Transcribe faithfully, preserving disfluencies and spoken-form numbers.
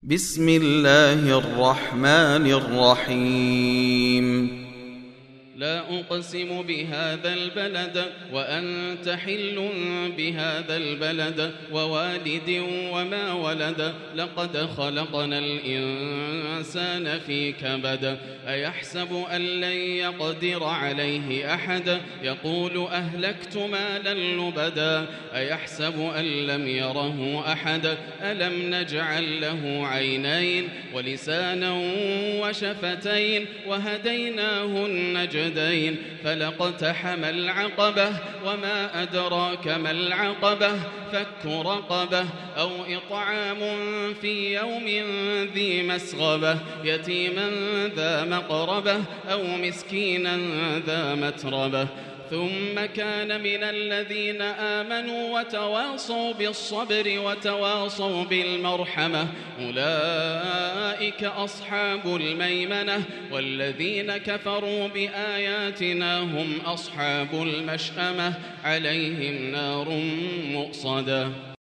بسم الله الرحمن الرحيم لا أقسم بهذا البلد وأنت حل بهذا البلد ووالد وما ولد لقد خلقنا الإنسان في كبد أيحسب أن لن يقدر عليه أحد يقول أهلكت مالا لبدا أيحسب أن لم يره أحد ألم نجعل له عينين ولسانا وشفتين وهديناه النجدين فلاقتحم العقبة وما أدراك ما العقبة فك رقبة أو إطعام في يوم ذي مسغبة يتيما ذا مقربة أو مسكينا ذا متربة ثم كان من الذين آمنوا وتواصوا بالصبر وتواصوا بالمرحمة أولئك أصحاب الميمنة والذين كفروا بآياتنا هم أصحاب المشأمة عليهم نار مؤصدة.